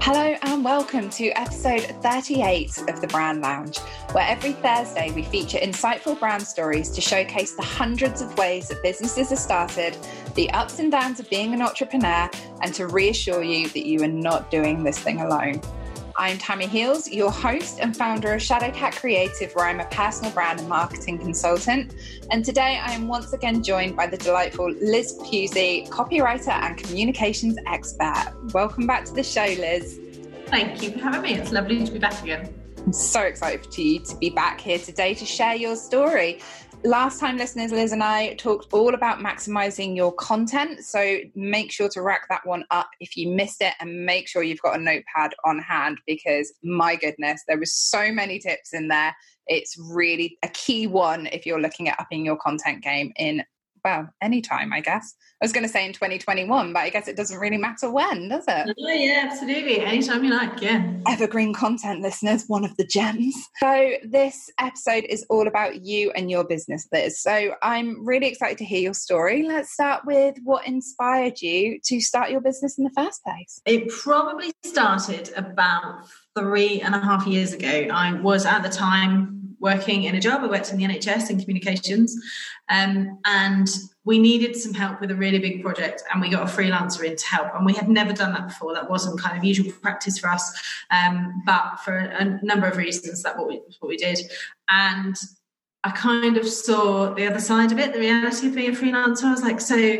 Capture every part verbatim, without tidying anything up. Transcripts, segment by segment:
Hello and welcome to episode thirty-eight of the Brand Lounge, where every Thursday we feature insightful brand stories to showcase the hundreds of ways that businesses are started, the ups and downs of being an entrepreneur, and to reassure you that you are not doing this thing alone. I'm Tammy Heels, your host and founder of Shadowcat Creative, where I'm a personal brand and marketing consultant. And today I am once again joined by the delightful Liz Pusey, copywriter and communications expert. Welcome back to the show, Liz. Thank you for having me. It's lovely to be back again. I'm so excited for you to be back here today to share your story. Last time, listeners, Liz and I talked all about maximizing your content. So make sure to rack that one up if you missed it, and make sure you've got a notepad on hand, because my goodness, there was so many tips in there. It's really a key one if you're looking at upping your content game in, well, anytime, I guess. I was going to say in twenty twenty-one, but I guess it doesn't really matter when, does it? Oh, yeah, absolutely. Anytime you like, yeah. Evergreen content, listeners, one of the gems. So this episode is all about you and your business, Liz. So I'm really excited to hear your story. Let's start with what inspired you to start your business in the first place. It probably started about three and a half years ago. I was at the time working in a job. I worked in the N H S in communications, um, and we needed some help with a really big project, and we got a freelancer in to help. And we had never done that before. That wasn't kind of usual practice for us, um, but for a number of reasons, that what we, what we did. And I kind of saw the other side of it, the reality of being a freelancer. I was like, so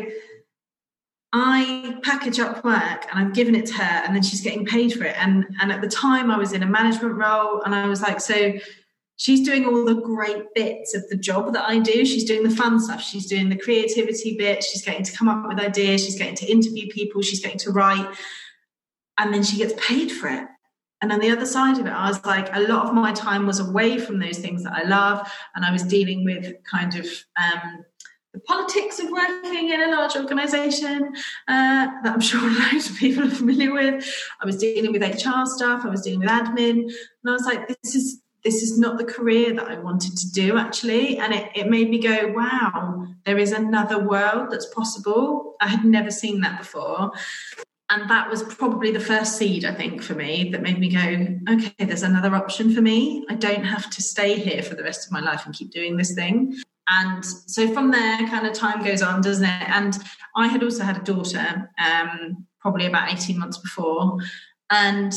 I package up work and I'm giving it to her, and then she's getting paid for it. And, and at the time I was in a management role, and I was like, so she's doing all the great bits of the job that I do. She's doing the fun stuff. She's doing the creativity bit. She's getting to come up with ideas. She's getting to interview people. She's getting to write. And then she gets paid for it. And on the other side of it, I was like, a lot of my time was away from those things that I love. And I was dealing with kind of um, the politics of working in a large organisation uh, that I'm sure loads of people are familiar with. I was dealing with H R stuff. I was dealing with admin. And I was like, this is... this is not the career that I wanted to do, actually. And it, it made me go, wow, there is another world that's possible. I had never seen that before. And that was probably the first seed, I think, for me, that made me go, okay, there's another option for me. I don't have to stay here for the rest of my life and keep doing this thing. And so from there, kind of time goes on, doesn't it? And I had also had a daughter, um, probably about eighteen months before. And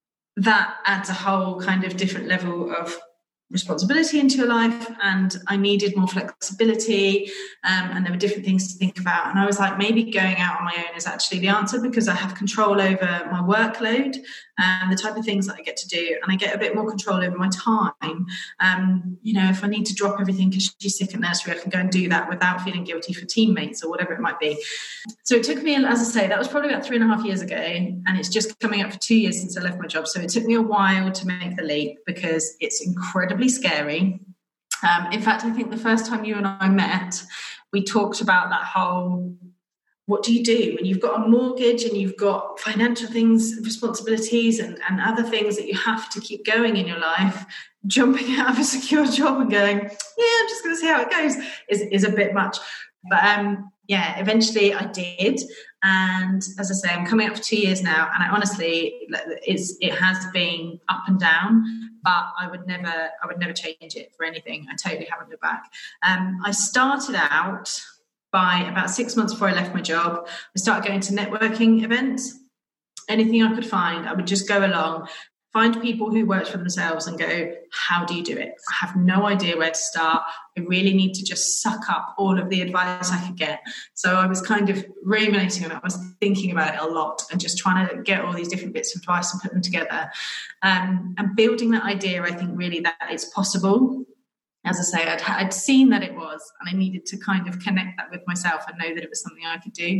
that adds a whole kind of different level of responsibility into your life, and I needed more flexibility, um, and there were different things to think about. And I was like, maybe going out on my own is actually the answer, because I have control over my workload and the type of things that I get to do, and I get a bit more control over my time. Um, you know, if I need to drop everything because she's sick at nursery, I can go and do that without feeling guilty for teammates or whatever it might be. So it took me, as I say, that was probably about three and a half years ago, and it's just coming up for two years since I left my job. So it took me a while to make the leap, because it's incredibly scary. Um, in fact, I think the first time you and I met, we talked about that whole, what do you do when you've got a mortgage and you've got financial things, responsibilities, and, and other things that you have to keep going in your life. Jumping out of a secure job and going, yeah, I'm just going to see how it goes, is, is a bit much. But um, yeah, eventually I did. And as I say, I'm coming up for two years now, and I honestly, it's, it has been up and down, but I would never, I would never change it for anything. I totally haven't looked back. Um, I started out by about six months before I left my job. I started going to networking events. Anything I could find, I would just go along, find people who worked for themselves and go, how do you do it? I have no idea where to start. I really need to just suck up all of the advice I could get. So I was kind of ruminating on it. I was thinking about it a lot and just trying to get all these different bits of advice and put them together. Um, and building that idea, I think really that it's possible. As I say, I'd, I'd seen that it was, and I needed to kind of connect that with myself and know that it was something I could do.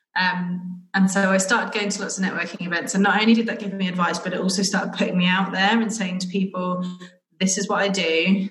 Um, and so I started going to lots of networking events, and not only did that give me advice, but it also started putting me out there and saying to people, this is what I do,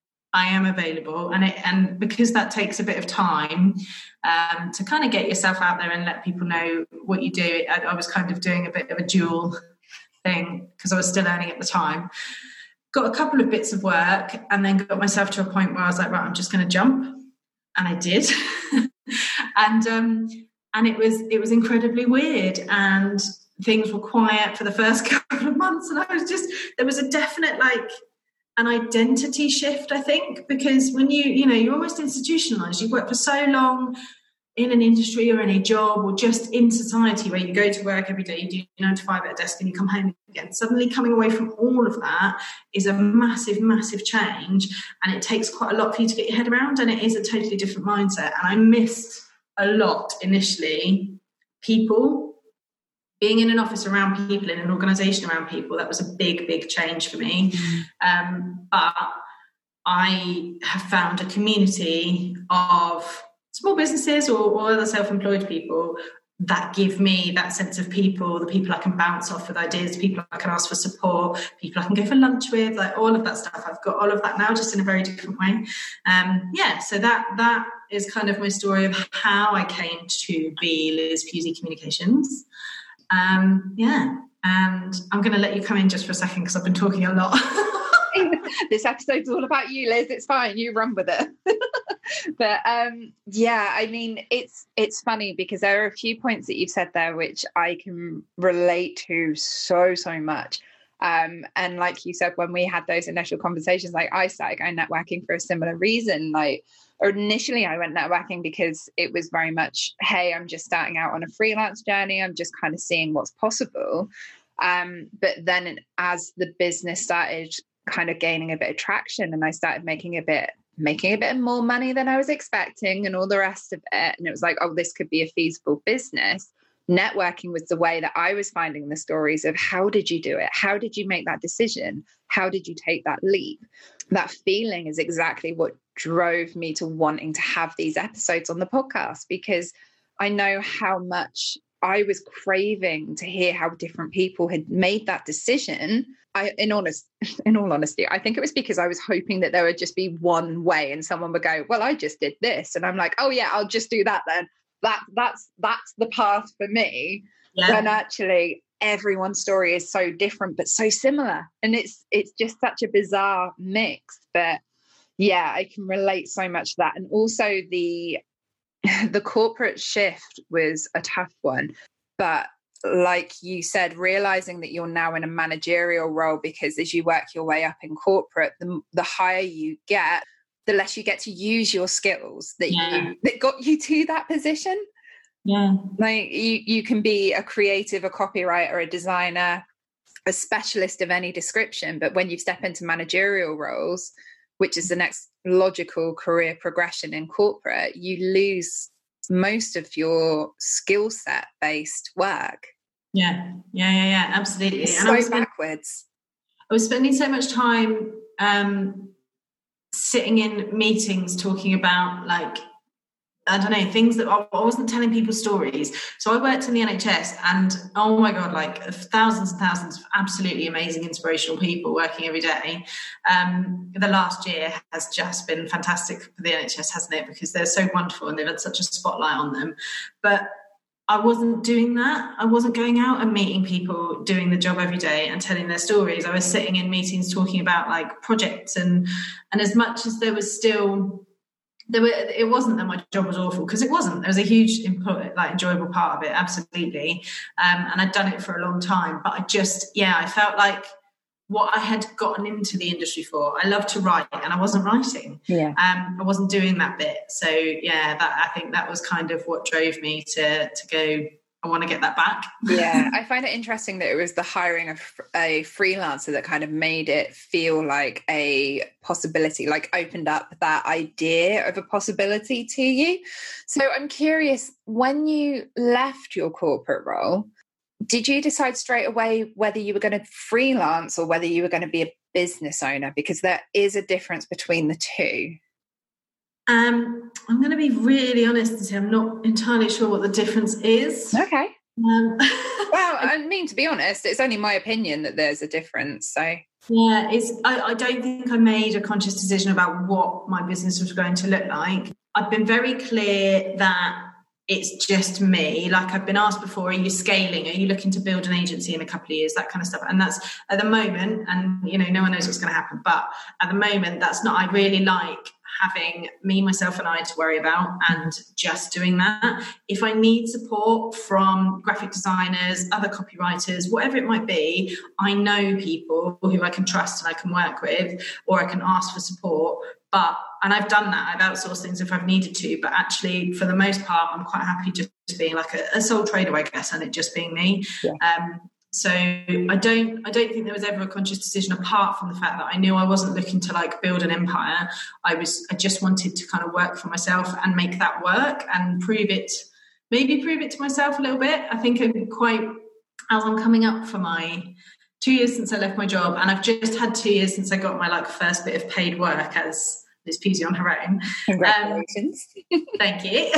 I am available. And it, and because that takes a bit of time um, to kind of get yourself out there and let people know what you do, I, I was kind of doing a bit of a dual thing because I was still earning at the time. Got a couple of bits of work and then got myself to a point where I was like, right, I'm just going to jump. And I did. and um, and it was it was incredibly weird. And things were quiet for the first couple of months, and I was just, there was a definite like an identity shift, I think, because when you, you know, you're almost institutionalized, you've worked for so long in an industry or in a job or just in society where you go to work every day, you do nine to five at a desk and you come home again. Suddenly coming away from all of that is a massive, massive change, and it takes quite a lot for you to get your head around, and it is a totally different mindset. And I missed a lot initially people. Being in an office around people, in an organisation around people, that was a big, big change for me. Um, but I have found a community of small businesses or, or other self-employed people that give me that sense of people, the people I can bounce off with ideas, people I can ask for support, people I can go for lunch with, like all of that stuff. I've got all of that now, just in a very different way. Um, yeah, so that that is kind of my story of how I came to be Liz Pusey Communications. Um, yeah, and I'm going to let you come in just for a second because I've been talking a lot. This episode's all about you, Liz. It's fine. You run with it. But um, yeah, I mean, it's it's funny because there are a few points that you've said there which I can relate to so, so much. Um, and like you said, when we had those initial conversations, like I started going networking for a similar reason. Like, or initially I went networking because it was very much, hey, I'm just starting out on a freelance journey. I'm just kind of seeing what's possible. Um, but then as the business started kind of gaining a bit of traction and I started making a bit, making a bit more money than I was expecting and all the rest of it, and it was like, oh, this could be a feasible business. Networking was the way that I was finding the stories of how did you do it? How did you make that decision? How did you take that leap? That feeling is exactly what drove me to wanting to have these episodes on the podcast, because I know how much I was craving to hear how different people had made that decision. I, in honest, in all honesty, I think it was because I was hoping that there would just be one way and someone would go, well, I just did this. And I'm like, oh yeah, I'll just do that then. That that's that's the path for me. Yeah. When actually everyone's story is so different but so similar, and it's it's just such a bizarre mix. But yeah, I can relate so much to that. And also the the corporate shift was a tough one, but like you said, realizing that you're now in a managerial role, because as you work your way up in corporate, the, the higher you get, the less you get to use your skills that yeah. you that got you to that position. Yeah. Like you, you can be a creative, a copywriter, a designer, a specialist of any description. But when you step into managerial roles, which is the next logical career progression in corporate, you lose most of your skill set based work. Yeah. Yeah. Yeah. Yeah. Absolutely. It's and so I was backwards. I was spending so much time, um, sitting in meetings talking about, like, I don't know, things that I wasn't telling people stories. So I worked in the N H S and oh my God, like thousands and thousands of absolutely amazing, inspirational people working every day. Um, the last year has just been fantastic for the N H S, hasn't it? Because they're so wonderful and they've had such a spotlight on them. But I wasn't doing that. I wasn't going out and meeting people doing the job every day and telling their stories. I was sitting in meetings talking about like projects, and and as much as there was still, there were, it wasn't that my job was awful, because it wasn't. There was a huge, like, enjoyable part of it, absolutely. Um, and I'd done it for a long time, but I just, yeah, I felt like what I had gotten into the industry for. I love to write, and I wasn't writing. Yeah. Um, I wasn't doing that bit. So yeah, that I think that was kind of what drove me to to go, I want to get that back. Yeah, I find it interesting that it was the hiring of a freelancer that kind of made it feel like a possibility, like opened up that idea of a possibility to you. So I'm curious, when you left your corporate role, did you decide straight away whether you were going to freelance or whether you were going to be a business owner? Because there is a difference between the two. Um, I'm going to be really honest and say I'm not entirely sure what the difference is. Okay. Um, well, I mean, to be honest, it's only my opinion that there's a difference. So yeah, it's. I, I don't think I made a conscious decision about what my business was going to look like. I've been very clear that it's just me. Like I've been asked before, are you scaling? Are you looking to build an agency in a couple of years? That kind of stuff. And that's at the moment, and you know, no one knows what's going to happen, but at the moment, that's not, I really like having me, myself and I to worry about and just doing that. If I need support from graphic designers, other copywriters, whatever it might be, I know people who I can trust and I can work with, or I can ask for support. But, and I've done that, I've outsourced things if I've needed to, but actually for the most part, I'm quite happy just being like a, a sole trader, I guess, and it just being me. Yeah. Um, So I don't I don't think there was ever a conscious decision, apart from the fact that I knew I wasn't looking to like build an empire. I was I just wanted to kind of work for myself and make that work and prove it, maybe prove it to myself a little bit. I think I'm quite, as I'm coming up for my two years since I left my job, and I've just had two years since I got my like first bit of paid work as Liz Pusey on her own. Congratulations. Um, thank you.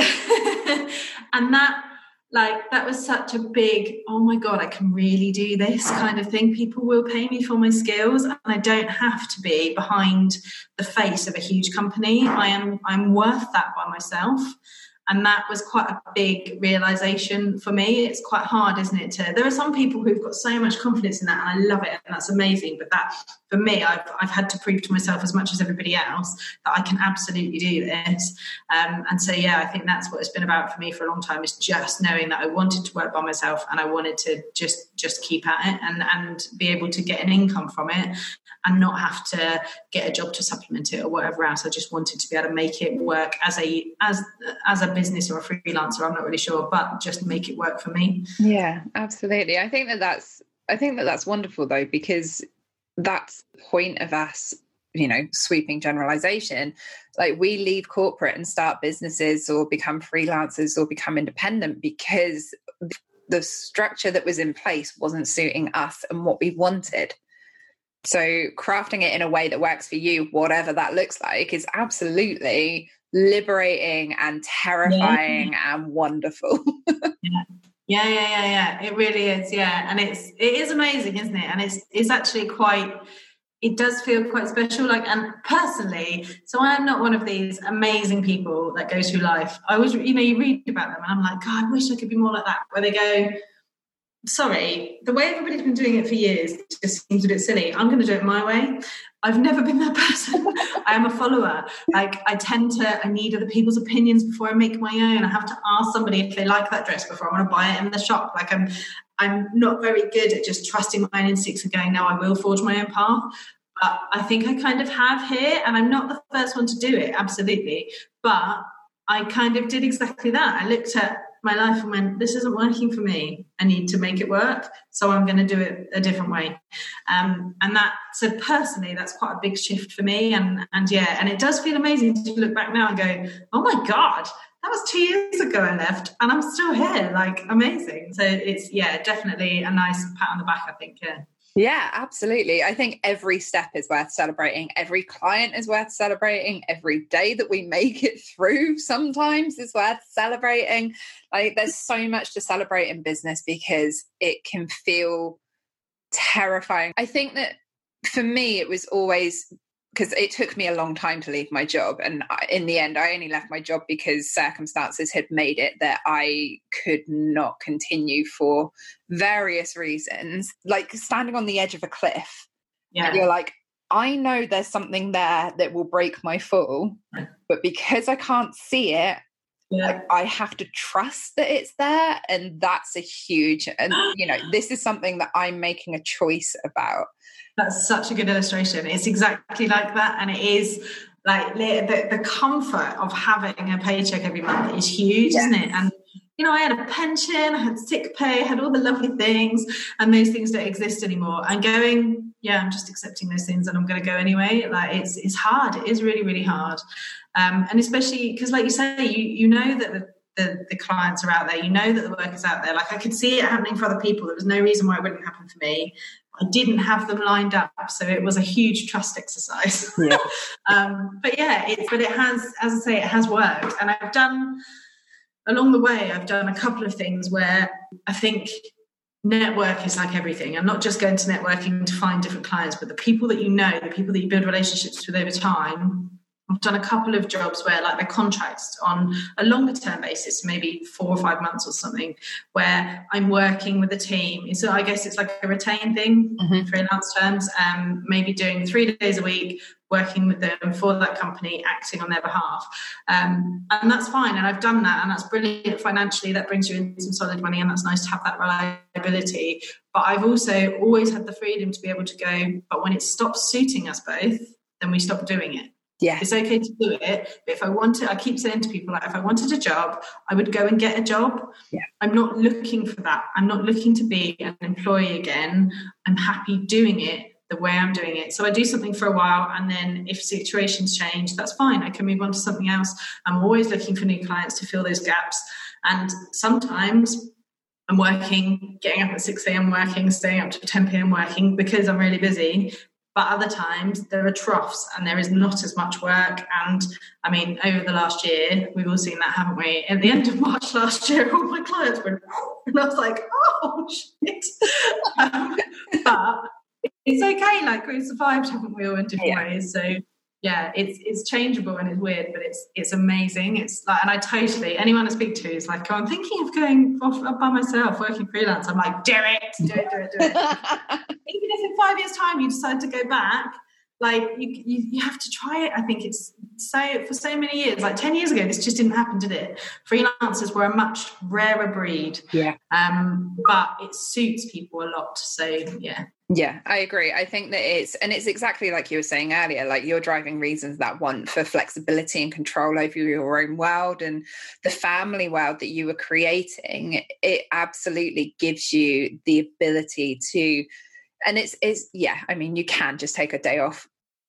And that, like, that was such a big, oh my God, I can really do this kind of thing. People will pay me for my skills, and I don't have to be behind the face of a huge company. I am, I'm worth that by myself. And that was quite a big realization for me. It's quite hard, isn't it? To, there are some people who've got so much confidence in that, and I love it, and that's amazing. But that, for me, I've I've had to prove to myself as much as everybody else that I can absolutely do this. Um, and so, yeah, I think that's what it's been about for me for a long time, is just knowing that I wanted to work by myself, and I wanted to just just keep at it and and be able to get an income from it, and not have to get a job to supplement it or whatever else. I just wanted to be able to make it work as a as as a business or a freelancer. I'm not really sure, but just make it work for me. Yeah, absolutely. I think that that's I think that that's wonderful though, because that's the point of us, you know, sweeping generalization. Like, we leave corporate and start businesses or become freelancers or become independent because the structure that was in place wasn't suiting us and what we wanted. So crafting it in a way that works for you, whatever that looks like, is absolutely liberating and terrifying yeah. and wonderful. yeah. yeah, yeah, yeah, yeah. It really is. Yeah, and it's it is amazing, isn't it? And it's it's actually quite. It does feel quite special. Like, and personally, so I am not one of these amazing people that go through life. I was, you know, you read about them, and I'm like, God, I wish I could be more like that. Where they go, sorry, the way everybody's been doing it for years just seems a bit silly. I'm going to do it my way. I've never been that person. I am a follower. Like, I tend to, I need other people's opinions before I make my own. I have to ask somebody if they like that dress before I want to buy it in the shop. Like, I'm, I'm not very good at just trusting my own instincts and going, no, I will forge my own path. But I think I kind of have here, and I'm not the first one to do it, absolutely. But I kind of did exactly that. I looked at my life and went, this isn't working for me. I need to make it work. So I'm going to do it a different way. Um, and that, so personally, that's quite a big shift for me. And, and yeah, and it does feel amazing to look back now and go, oh my God, that was two years ago I left and I'm still here. Like, amazing. So it's, yeah, definitely a nice pat on the back, I think. Yeah. Yeah, absolutely. I think every step is worth celebrating. Every client is worth celebrating. Every day that we make it through sometimes is worth celebrating. Like, there's so much to celebrate in business because it can feel terrifying. I think that for me, it was always, because it took me a long time to leave my job. And in the end, I only left my job because circumstances had made it that I could not continue for various reasons. Like standing on the edge of a cliff. Yeah. And you're like, I know there's something there that will break my fall, but because I can't see it, yeah. I, I have to trust that it's there. And that's a huge, and you know, this is something that I'm making a choice about. That's such a good illustration. It's exactly like that. And it is like the, the comfort of having a paycheck every month is huge, yes. isn't it? And, you know, I had a pension, I had sick pay, I had all the lovely things, and those things don't exist anymore. And going, yeah, I'm just accepting those things and I'm going to go anyway. Like, it's it's hard. It is really, really hard. Um, and especially because, like you say, you, you know that the, the, the clients are out there. You know that the work is out there. Like, I could see it happening for other people. There was no reason why it wouldn't happen for me. I didn't have them lined up, so it was a huge trust exercise. Yeah. um, but yeah, it, but it has, as I say, it has worked. And I've done, along the way, I've done a couple of things where I think network is like everything. I'm not just going to networking to find different clients, but the people that you know, the people that you build relationships with over time I've done a couple of jobs where like they're contracts on a longer term basis, maybe four or five months or something, where I'm working with a team. So I guess it's like a retained thing, mm-hmm. freelance terms, um, maybe doing three days a week, working with them for that company, acting on their behalf. Um, and that's fine. And I've done that, and that's brilliant financially. That brings you in some solid money, and that's nice to have that reliability. But I've also always had the freedom to be able to go, but when it stops suiting us both, then we stop doing it. Yeah. It's okay to do it, but if I wanted, I keep saying to people, like, if I wanted a job, I would go and get a job. Yeah. I'm not looking for that. I'm not looking to be an employee again. I'm happy doing it the way I'm doing it. So I do something for a while, and then if situations change, that's fine. I can move on to something else. I'm always looking for new clients to fill those gaps. And sometimes I'm working, getting up at six a.m. working, staying up to ten p.m. working because I'm really busy. But other times there are troughs and there is not as much work. And I mean, over the last year, we've all seen that, haven't we? At the end of March last year, all my clients went, and I was like, oh, shit. um, but it's okay. Like, we've survived, haven't we, all in different yeah. ways? So yeah, it's it's changeable and it's weird, but it's it's amazing. It's like, and I totally, anyone I speak to is like, oh, I'm thinking of going off by myself, working freelance. I'm like, do it, do it, do it, do it. Even if in five years' time you decide to go back, like you, you you have to try it. I think it's so for so many years. Like ten years ago, this just didn't happen, did it? Freelancers were a much rarer breed. Yeah. Um, but it suits people a lot. So yeah. Yeah, I agree. I think that it's, and it's exactly like you were saying earlier, like you're driving reasons that want for flexibility and control over your own world and the family world that you were creating. It absolutely gives you the ability to, and it's, it's, yeah, I mean, you can just take a day off,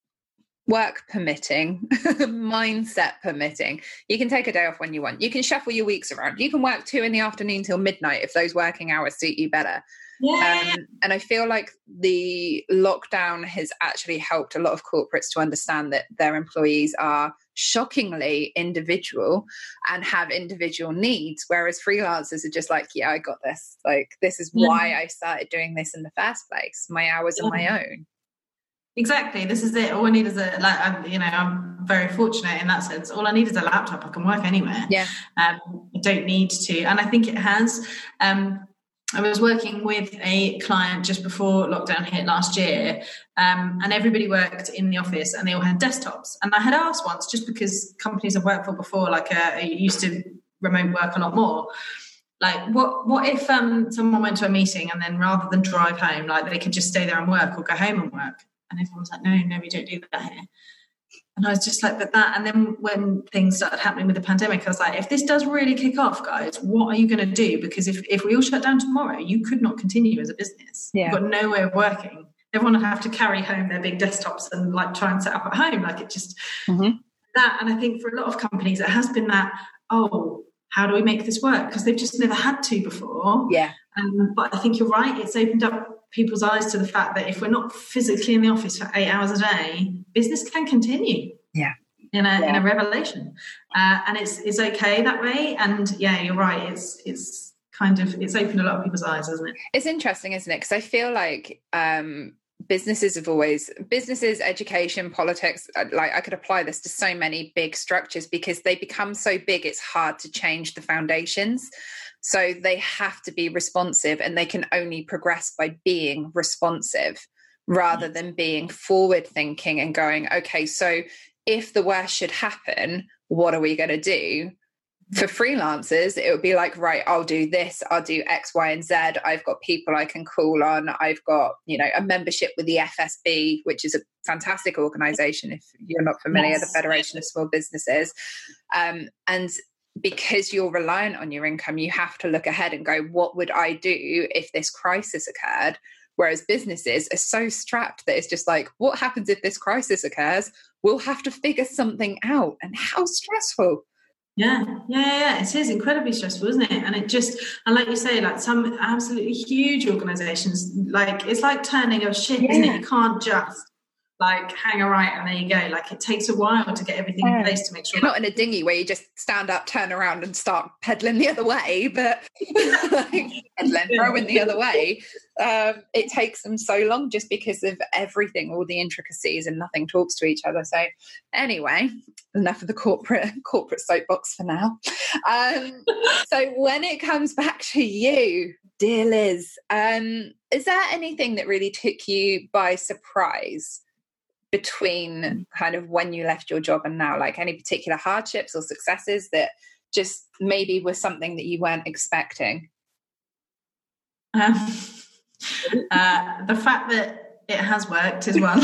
work permitting, mindset permitting. You can take a day off when you want. You can shuffle your weeks around. You can work two in the afternoon till midnight if those working hours suit you better. Yeah. Um, and I feel like the lockdown has actually helped a lot of corporates to understand that their employees are shockingly individual and have individual needs, whereas freelancers are just like, yeah, I got this. Like, this is why yeah. I started doing this in the first place. My hours yeah. are my own. Exactly. This is it. All I need is a, like, I'm, you know, I'm very fortunate in that sense. All I need is a laptop. I can work anywhere. Yeah. Um, I don't need to. And I think it has, um, I was working with a client just before lockdown hit last year, um, and everybody worked in the office and they all had desktops. And I had asked once, just because companies I've worked for before, like uh, I used to remote work a lot more, like what what if um, someone went to a meeting and then rather than drive home, like they could just stay there and work or go home and work? And everyone was like, no, no, we don't do that here. And I was just like, but that, and then when things started happening with the pandemic, I was like, if this does really kick off, guys, what are you going to do? Because if, if we all shut down tomorrow, you could not continue as a business. Yeah. You've got no way of working. Everyone would have to carry home their big desktops and like try and set up at home. Like it just, mm-hmm. that. And I think for a lot of companies, it has been that, oh, how do we make this work? Because they've just never had to before. Yeah. Um, but I think you're right. It's opened up people's eyes to the fact that if we're not physically in the office for eight hours a day, business can continue. Yeah. In a yeah. in a revelation, uh, and it's it's okay that way. And yeah, you're right. It's it's kind of it's opened a lot of people's eyes, hasn't it? It's interesting, isn't it? Because I feel like um, businesses have always businesses, education, politics. Like I could apply this to so many big structures because they become so big. It's hard to change the foundations. So they have to be responsive, and they can only progress by being responsive rather yes. than being forward thinking and going, okay, so if the worst should happen, what are we going to do? For freelancers, it would be like, right, I'll do this, I'll do X, Y, and Z. I've got people I can call on. I've got, you know, a membership with the F S B, which is a fantastic organization. If you're not familiar, yes. the Federation of Small Businesses. Um, and because you're reliant on your income, you have to look ahead and go, what would I do if this crisis occurred? Whereas businesses are so strapped that it's just like, what happens if this crisis occurs? We'll have to figure something out. And how stressful. Yeah, yeah, yeah. It is incredibly stressful, isn't it? And it just, and like you say, like some absolutely huge organizations, like it's like turning a ship, yeah. isn't it? You can't just like hang a right and there you go. Like it takes a while to get everything in place to make sure. You're not in a dinghy where you just stand up, turn around and start pedaling the other way, but like, pedaling, throwing the other way. Um, it takes them so long just because of everything, all the intricacies, and nothing talks to each other. So anyway, enough of the corporate corporate soapbox for now. Um, so when it comes back to you, dear Liz, um, is there anything that really took you by surprise between kind of when you left your job and now, like any particular hardships or successes that just maybe was something that you weren't expecting? Um, uh, the fact that it has worked is one.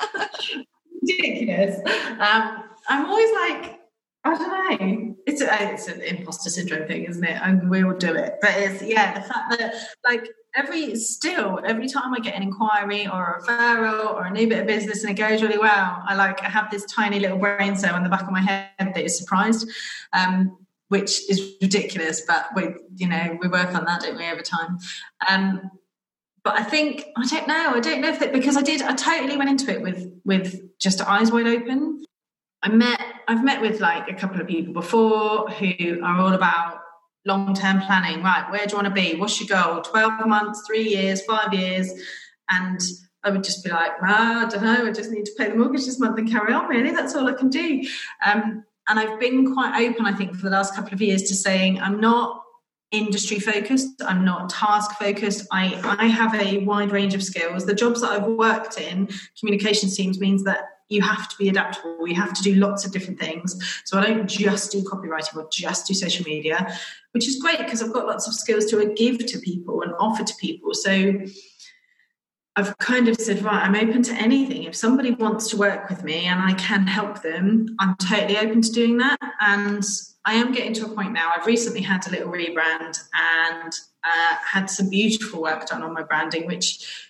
Ridiculous. Um, I'm always like, I don't know. It's a, it's an imposter syndrome thing, isn't it? And we all do it. But it's, yeah, the fact that like every, still, every time I get an inquiry or a referral or a new bit of business and it goes really well, I like, I have this tiny little brain cell in the back of my head that is surprised, um, which is ridiculous. But we, you know, we work on that, don't we, over time. Um, but I think, I don't know, I don't know if that, because I did, I totally went into it with, with just eyes wide open. I met, I've met with like a couple of people before who are all about long-term planning. Right, where do you want to be? What's your goal? twelve months, three years, five years? And I would just be like, well, I don't know, I just need to pay the mortgage this month and carry on, really. That's all I can do. Um, and I've been quite open, I think, for the last couple of years to saying I'm not industry focused, I'm not task focused. I, I have a wide range of skills. The jobs that I've worked in, communications teams, means that you have to be adaptable. You have to do lots of different things. So I don't just do copywriting or just do social media, which is great because I've got lots of skills to give to people and offer to people. So I've kind of said, right, I'm open to anything. If somebody wants to work with me and I can help them, I'm totally open to doing that. And I am getting to a point now. I've recently had a little rebrand and uh, had some beautiful work done on my branding, which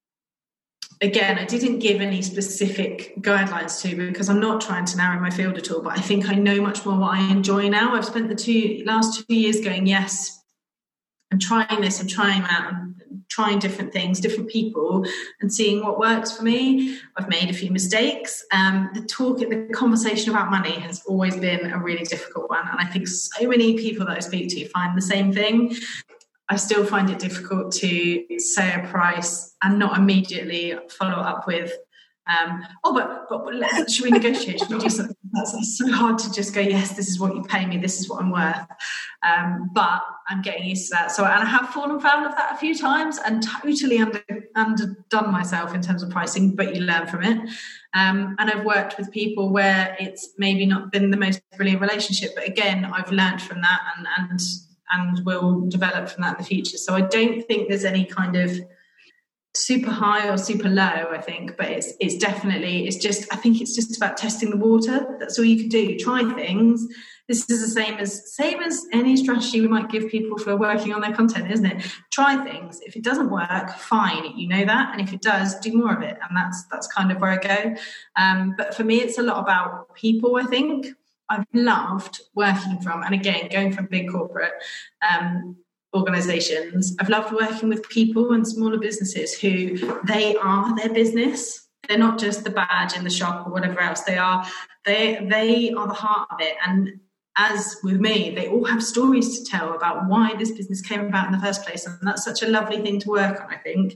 again, I didn't give any specific guidelines to because I'm not trying to narrow my field at all, but I think I know much more what I enjoy now. I've spent the two last two years going, yes, I'm trying this, I'm trying that, I'm trying different things, different people, and seeing what works for me. I've made a few mistakes. Um, the talk, the conversation about money has always been a really difficult one, and I think so many people that I speak to find the same thing. I still find it difficult to say a price and not immediately follow up with, um, oh, but, but, but let's, should we negotiate? Should we do something? That's, that's so hard to just go, yes, this is what you pay me, this is what I'm worth. Um, but I'm getting used to that. So, and I have fallen foul of that a few times and totally under, underdone myself in terms of pricing, but you learn from it. Um, and I've worked with people where it's maybe not been the most brilliant relationship, but again, I've learned from that and, and and will develop from that in the future. So I don't think there's any kind of super high or super low, I think, but it's it's definitely, it's just, I think it's just about testing the water. That's all you can do. Try things. This is the same as, same as any strategy we might give people for working on their content, isn't it? Try things. If it doesn't work, fine, you know that. And if it does, do more of it. And that's, that's kind of where I go. Um, but for me, it's a lot about people, I think. I've loved working from, and again, going from big corporate um, organisations, I've loved working with people and smaller businesses who they are their business. They're not just the badge in the shop or whatever else. They are they they are the heart of it. And as with me, they all have stories to tell about why this business came about in the first place. And that's such a lovely thing to work on, I think.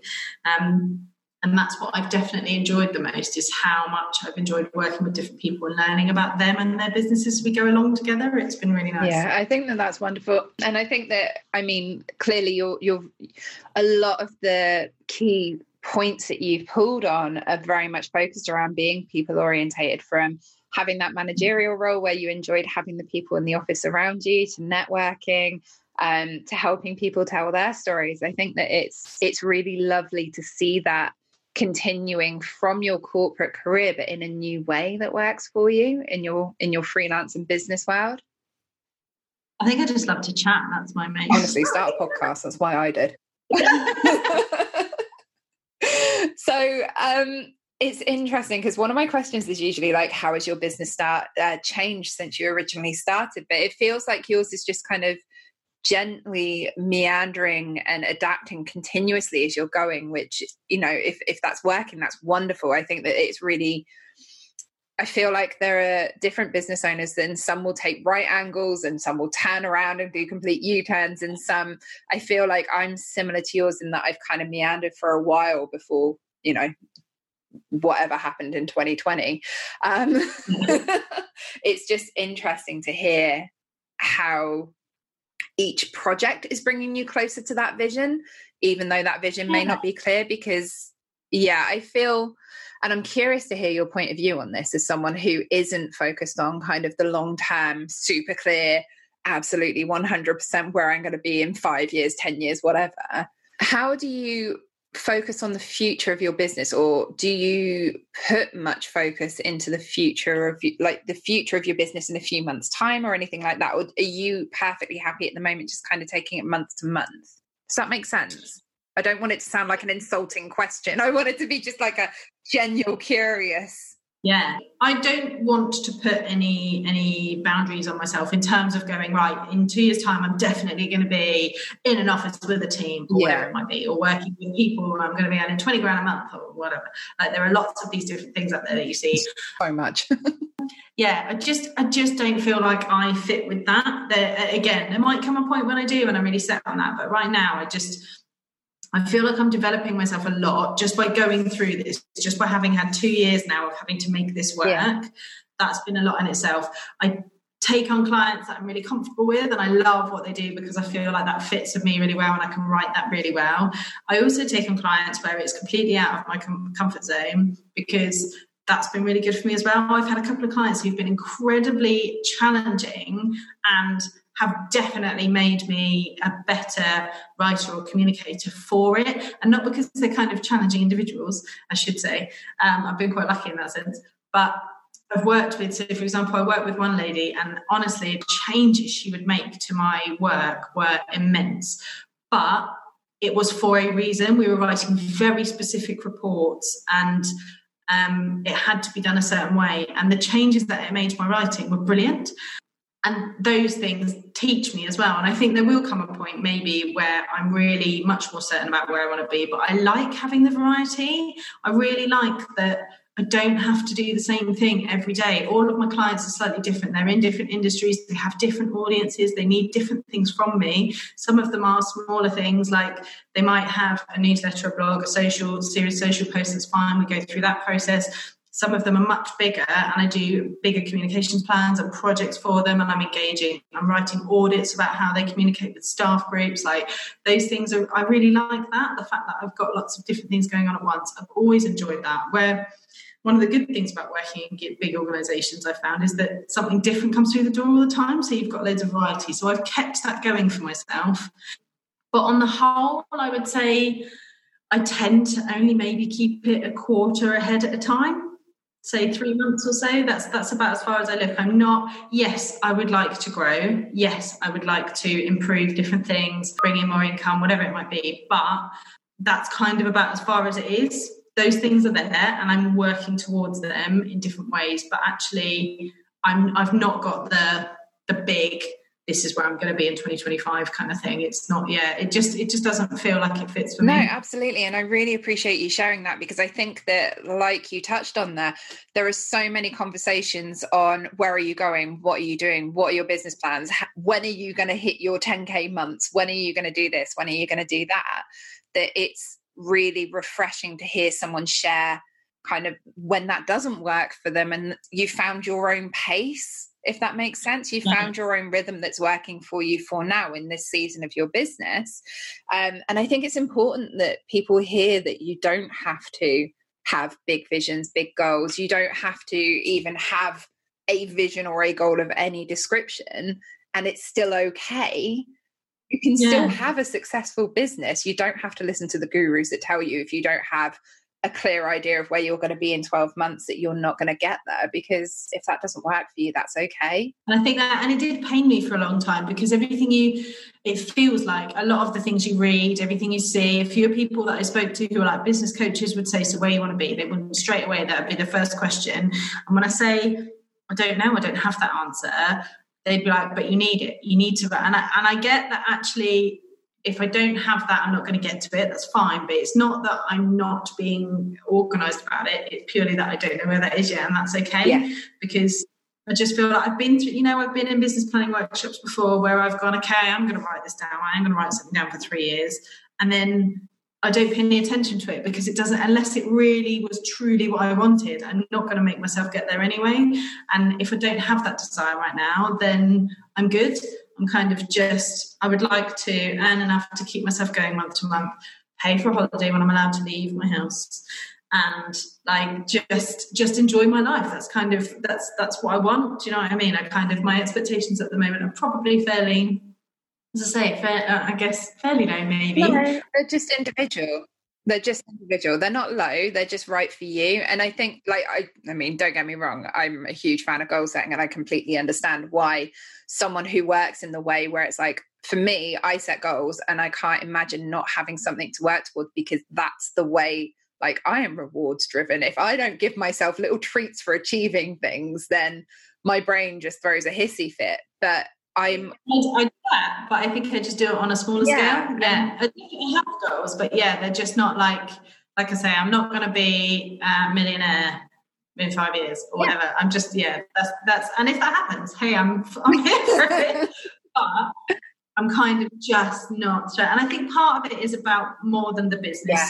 Um, And that's what I've definitely enjoyed the most, is how much I've enjoyed working with different people and learning about them and their businesses as we go along together. It's been really nice. Yeah, I think that that's wonderful. And I think that, I mean, clearly you're, you're a lot of the key points that you've pulled on are very much focused around being people orientated, from having that managerial role where you enjoyed having the people in the office around you, to networking, um, to helping people tell their stories. I think that it's it's really lovely to see that continuing from your corporate career, but in a new way that works for you in your in your freelance and business world. I think I just love to chat. That's my main. Honestly, start a podcast. That's why I did. So um, it's interesting because one of my questions is usually like, how has your business start uh, changed since you originally started? But it feels like yours is just kind of gently meandering and adapting continuously as you're going, which, you know, if, if that's working, that's wonderful. I think that it's really, I feel like there are different business owners, then some will take right angles and some will turn around and do complete U-turns. And some, I feel like I'm similar to yours in that I've kind of meandered for a while before, you know, whatever happened in twenty twenty. Um, it's just interesting to hear how each project is bringing you closer to that vision, even though that vision may not be clear. Because, yeah, I feel, and I'm curious to hear your point of view on this as someone who isn't focused on kind of the long term, super clear, absolutely one hundred percent where I'm going to be in five years, ten years, whatever. How do you focus on the future of your business, or do you put much focus into the future of like the future of your business in a few months time or anything like that? Or are you perfectly happy at the moment just kind of taking it month to month? Does that make sense? I don't want it to sound like an insulting question. I want it to be just like a genuine curious. Yeah, I don't want to put any any boundaries on myself in terms of going, right, in two years' time, I'm definitely going to be in an office with a team or yeah. whatever it might be, or working with people, and I'm going to be earning twenty grand a month or whatever. Like, there are lots of these different things out there that you see. So much. Yeah, I just I just don't feel like I fit with that. There, again, there might come a point when I do and I'm really set on that. But right now, I just... I feel like I'm developing myself a lot just by going through this, just by having had two years now of having to make this work. Yeah. That's been a lot in itself. I take on clients that I'm really comfortable with and I love what they do because I feel like that fits with me really well and I can write that really well. I also take on clients where it's completely out of my com- comfort zone because that's been really good for me as well. I've had a couple of clients who've been incredibly challenging and have definitely made me a better writer or communicator for it. And not because they're kind of challenging individuals, I should say. Um, I've been quite lucky in that sense. But I've worked with, so for example, I worked with one lady and honestly, the changes she would make to my work were immense. But it was for a reason. We were writing very specific reports and um, it had to be done a certain way. And the changes that it made to my writing were brilliant. And those things teach me as well. And I think there will come a point maybe where I'm really much more certain about where I want to be. But I like having the variety. I really like that I don't have to do the same thing every day. All of my clients are slightly different. They're in different industries. They have different audiences. They need different things from me. Some of them are smaller things, like they might have a newsletter, a blog, a social series, social post. That's fine. We go through that process. Some of them are much bigger and I do bigger communications plans and projects for them and I'm engaging. I'm writing audits about how they communicate with staff groups. Like those things, are, I really like that. The fact that I've got lots of different things going on at once. I've always enjoyed that. Where one of the good things about working in big organisations I've found is that something different comes through the door all the time. So you've got loads of variety. So I've kept that going for myself. But on the whole, I would say I tend to only maybe keep it a quarter ahead at a time. Say three months or so, that's that's about as far as I look. I'm not, yes, I would like to grow. Yes, I would like to improve different things, bring in more income, whatever it might be. But that's kind of about as far as it is. Those things are there and I'm working towards them in different ways. But actually, I'm, I've not got the the big, this is where I'm going to be in twenty twenty-five kind of thing. It's not, yeah, it just it just doesn't feel like it fits for no, me. No, absolutely. And I really appreciate you sharing that because I think that, like you touched on there, there are so many conversations on where are you going? What are you doing? What are your business plans? When are you going to hit your ten K months? When are you going to do this? When are you going to do that? That it's really refreshing to hear someone share kind of when that doesn't work for them and you found your own pace. If that makes sense, you found your own rhythm that's working for you for now in this season of your business. Um, and I think it's important that people hear that you don't have to have big visions, big goals. You don't have to even have a vision or a goal of any description. And it's still okay. You can yeah. still have a successful business. You don't have to listen to the gurus that tell you if you don't have a clear idea of where you're going to be in twelve months that you're not going to get there, because if that doesn't work for you, that's okay. And I think that, and it did pain me for a long time because everything you, it feels like a lot of the things you read, everything you see, a few people that I spoke to who are like business coaches would say, so where you want to be? They would straight away, that would be the first question. And when I say, I don't know, I don't have that answer, they'd be like, but you need it, you need to, and I, and I get that actually, if I don't have that, I'm not going to get to it. That's fine. But it's not that I'm not being organised about it. It's purely that I don't know where that is yet. And that's okay. Yeah. Because I just feel like I've been through, you know, I've been in business planning workshops before where I've gone, okay, I'm going to write this down. I'm going to write something down for three years. And then I don't pay any attention to it because it doesn't, unless it really was truly what I wanted, I'm not going to make myself get there anyway. And if I don't have that desire right now, then I'm good. I'm kind of just, I would like to earn enough to keep myself going month to month, pay for a holiday when I'm allowed to leave my house, and like just just enjoy my life. That's kind of, that's that's what I want. Do you know what I mean? I kind of, my expectations at the moment are probably fairly, as I say, fair, uh, I guess fairly low maybe. No, they're just individual. They're just individual. They're not low. They're just right for you. And I think, like, I, I mean, don't get me wrong. I'm a huge fan of goal setting, and I completely understand why someone who works in the way where it's like, for me, I set goals and I can't imagine not having something to work towards, because that's the way, like, I am rewards driven. If I don't give myself little treats for achieving things, then my brain just throws a hissy fit. But I'm I, I do that, but I think I just do it on a smaller yeah. scale. Yeah, I definitely have goals, but yeah, they're just not like, like I say, I'm not going to be a millionaire in five years or yeah. whatever. I'm just, yeah, that's, that's, and if that happens, hey, I'm, I'm here for it. But I'm kind of just not sure. And I think part of it is about more than the business. Yes.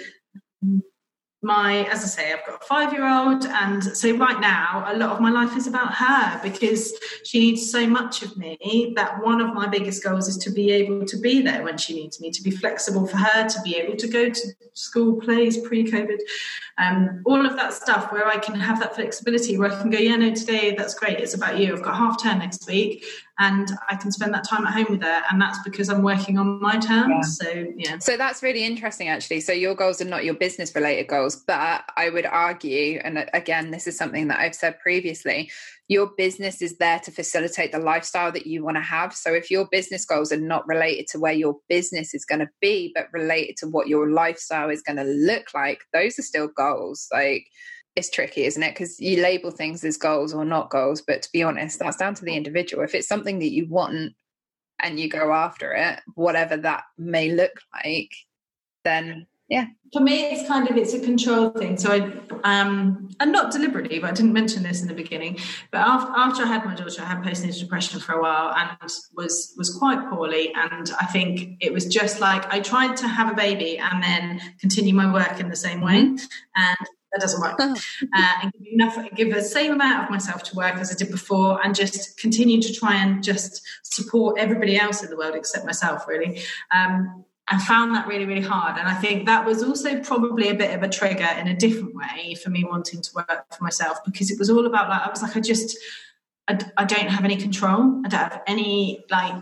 So my, as I say, I've got a five-year-old, and so right now a lot of my life is about her, because she needs so much of me that one of my biggest goals is to be able to be there when she needs me, to be flexible for her, to be able to go to school plays pre-COVID, um, all of that stuff where I can have that flexibility, where I can go, yeah, no, today that's great, it's about you, I've got half term next week, and I can spend that time at home with her, and that's because I'm working on my terms. Yeah. So yeah. So that's really interesting, actually. So your goals are not your business related goals, but I would argue, and again, this is something that I've said previously, your business is there to facilitate the lifestyle that you want to have. So if your business goals are not related to where your business is going to be, but related to what your lifestyle is going to look like, those are still goals. Like, it's tricky, isn't it? Because you label things as goals or not goals, but to be honest, that's down to the individual. If it's something that you want and you go after it, whatever that may look like, then yeah. For me, it's kind of, it's a control thing. So I, um, and not deliberately, but I didn't mention this in the beginning, but after, after I had my daughter, I had postnatal depression for a while and was, was quite poorly. And I think it was just like, I tried to have a baby and then continue my work in the same way. And that doesn't work. uh, and give enough, give the same amount of myself to work as I did before, and just continue to try and just support everybody else in the world except myself, really. Um, I found that really, really hard. And I think that was also probably a bit of a trigger in a different way for me wanting to work for myself, because it was all about, like, I was like, I just, I, I don't have any control. I don't have any, like,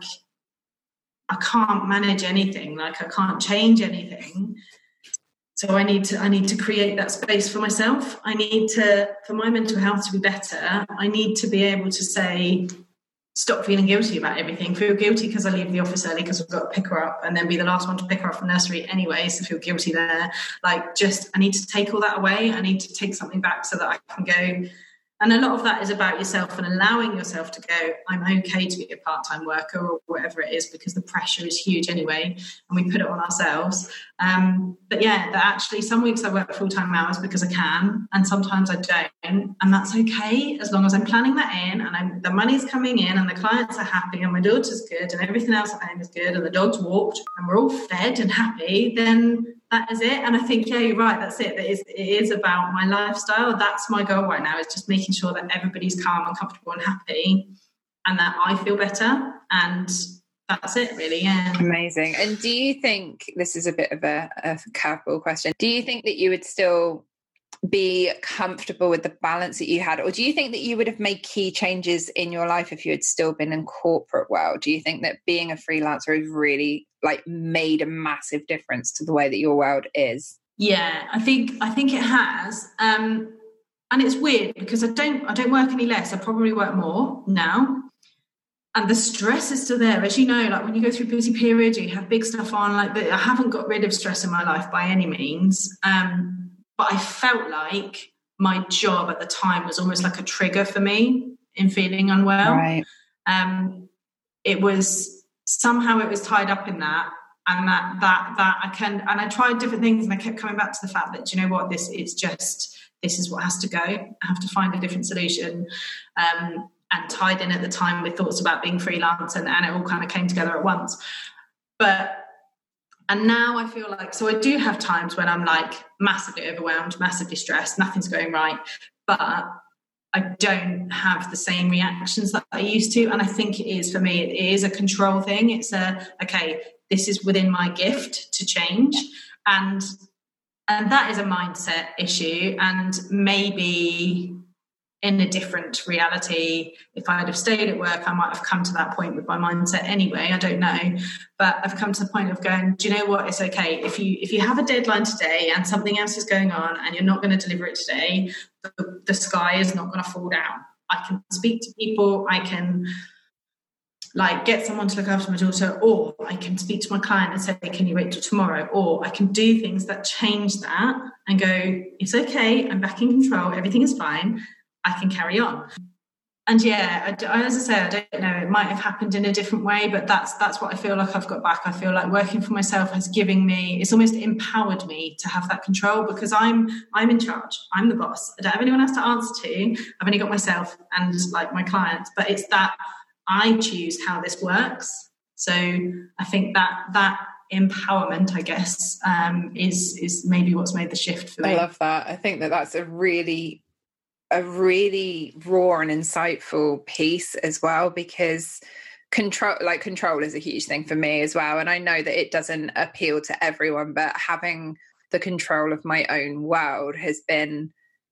I can't manage anything. Like, I can't change anything. So I need to, I need to create that space for myself. I need to, for my mental health to be better, I need to be able to say, stop feeling guilty about everything. Feel guilty because I leave the office early because I've got to pick her up, and then be the last one to pick her up from nursery anyway, so feel guilty there. Like, just, I need to take all that away. I need to take something back so that I can go. And a lot of that is about yourself and allowing yourself to go, I'm okay to be a part-time worker or whatever it is, because the pressure is huge anyway, and we put it on ourselves. Um, but yeah, that actually some weeks I work full-time hours because I can, and sometimes I don't, and that's okay as long as I'm planning that in, and I'm, the money's coming in, and the clients are happy, and my daughter's good, and everything else at home is good, and the dog's walked, and we're all fed and happy, then that is it. And I think, yeah, you're right, that's it. It is, it is about my lifestyle. That's my goal right now, is just making sure that everybody's calm and comfortable and happy, and that I feel better. And that's it, really. Yeah. Amazing. And do you think, this is a bit of a, a curveball question, do you think that you would still be comfortable with the balance that you had, or do you think that you would have made key changes in your life if you had still been in corporate world? Do you think that being a freelancer has really, like, made a massive difference to the way that your world is? Yeah, I think I think it has. Um, and it's weird because I don't I don't work any less. I probably work more now. And the stress is still there, as you know, like when you go through busy periods, you have big stuff on, like, I haven't got rid of stress in my life by any means. Um, but I felt like my job at the time was almost like a trigger for me in feeling unwell. Right. um, it was somehow it was tied up in that. And that that that I can, and I tried different things, and I kept coming back to the fact that, do you know what, this it's just this is what has to go. I have to find a different solution. Um, and tied in at the time with thoughts about being freelance, and, and it all kind of came together at once. But and now I feel like, so I do have times when I'm like massively overwhelmed, massively stressed, nothing's going right, but I don't have the same reactions that I used to. And I think it is, for me, it is a control thing. It's a, okay, this is within my gift to change. And and that is a mindset issue. And maybe in a different reality, if I'd have stayed at work, I might have come to that point with my mindset anyway. I don't know. But I've come to the point of going, do you know what? It's okay. If you if you have a deadline today and something else is going on and you're not going to deliver it today, the, the sky is not going to fall down. I can speak to people. I can like get someone to look after my daughter, or I can speak to my client and say, can you wait till tomorrow? Or I can do things that change that and go, it's okay. I'm back in control. Everything is fine. I can carry on. And yeah, I, as I say, I don't know, it might have happened in a different way, but that's that's what I feel like I've got back. I feel like working for myself has given me, it's almost empowered me to have that control, because I'm I'm in charge. I'm the boss. I don't have anyone else to answer to. I've only got myself and like my clients, but it's that I choose how this works. So I think that that empowerment, I guess, um, is is maybe what's made the shift for me. I love that. I think that that's a really a really raw and insightful piece as well, because control like control is a huge thing for me as well, and I know that it doesn't appeal to everyone, but having the control of my own world has been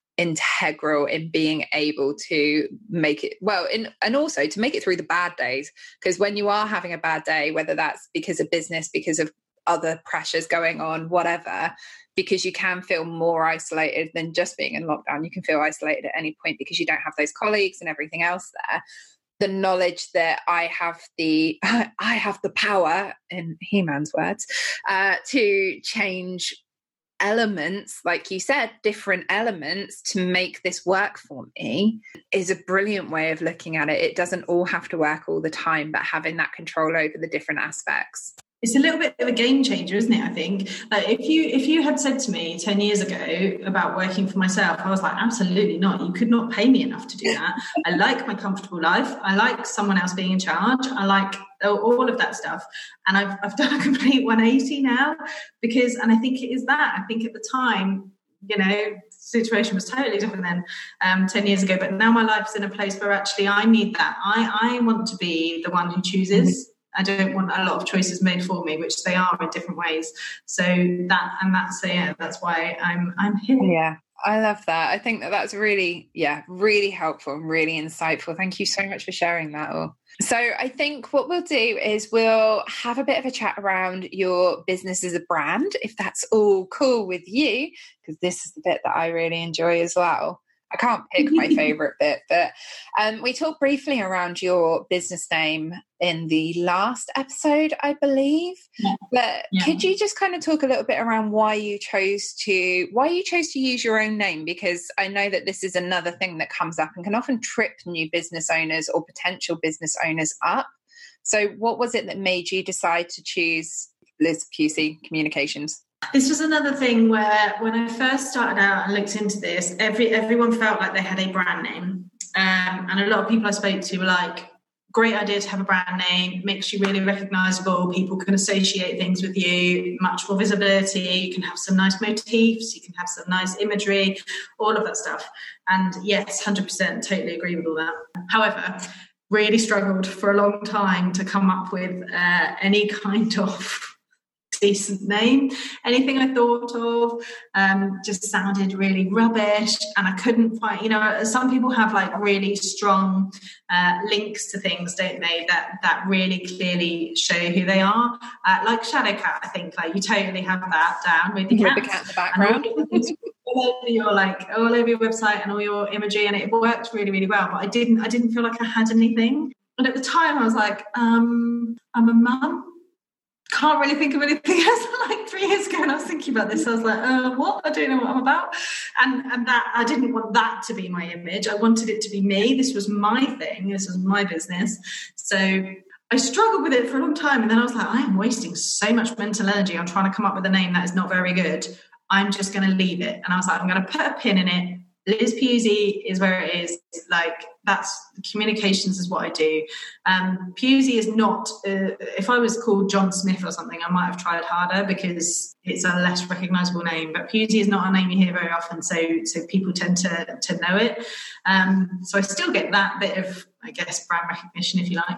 integral in being able to make it well in, and also to make it through the bad days, because when you are having a bad day, whether that's because of business, because of other pressures going on, whatever, because you can feel more isolated than just being in lockdown. You can feel isolated at any point because you don't have those colleagues and everything else there. The knowledge that I have the I have the power, in He-Man's words, uh, to change elements, like you said, different elements to make this work for me, is a brilliant way of looking at it. It doesn't all have to work all the time, but having that control over the different aspects. It's a little bit of a game changer, isn't it? I think, like, if you if you had said to me ten years ago about working for myself, I was like, absolutely not. You could not pay me enough to do that. I like my comfortable life. I like someone else being in charge. I like all of that stuff. And I've I've done a complete one eighty now, because, and I think it is that. I think at the time, you know, the situation was totally different then, um, ten years ago. But now my life's in a place where actually I need that. I, I want to be the one who chooses. Mm-hmm. I don't want a lot of choices made for me, which they are in different ways. So that, and that's, so yeah, that's why I'm, I'm here. Yeah, I love that. I think that that's really, yeah, really helpful and really insightful. Thank you so much for sharing that all. So I think what we'll do is we'll have a bit of a chat around your business as a brand, if that's all cool with you, because this is the bit that I really enjoy as well. I can't pick my favourite bit, but um, we talked briefly around your business name in the last episode, I believe. Yeah. But yeah. Could you just kind of talk a little bit around why you chose to why you chose to use your own name? Because I know that this is another thing that comes up and can often trip new business owners or potential business owners up. So what was it that made you decide to choose Liz Pusey Communications? This was another thing where when I first started out and looked into this, every everyone felt like they had a brand name. Um, and a lot of people I spoke to were like, great idea to have a brand name, makes you really recognisable, people can associate things with you, much more visibility, you can have some nice motifs, you can have some nice imagery, all of that stuff. And yes, one hundred percent, totally agree with all that. However, really struggled for a long time to come up with uh, any kind of decent name. Anything I thought of um, just sounded really rubbish, and I couldn't find, you know, some people have like really strong uh, links to things, don't they, that that really clearly show who they are, uh, like Shadowcat. I think like you totally have that down with the cat, with the cat in the background. all over your like all over your website and all your imagery, and it worked really really well, but I didn't I didn't feel like I had anything. And at the time I was like, um I'm a mum, can't really think of anything else. Like three years ago, and I was thinking about this, I was like, uh, what? I don't know what I'm about. And and that I didn't want that to be my image. I wanted it to be me. This was my thing. This was my business. So I struggled with it for a long time. And then I was like, I am wasting so much mental energy on trying to come up with a name that is not very good. I'm just going to leave it. And I was like, I'm going to put a pin in it. Liz Pusey is where it is. Like, that's communications is what I do. Um, Pusey is not, uh, if I was called John Smith or something, I might have tried harder because it's a less recognisable name. But Pusey is not a name you hear very often, so so people tend to, to know it. Um, so I still get that bit of, I guess, brand recognition, if you like.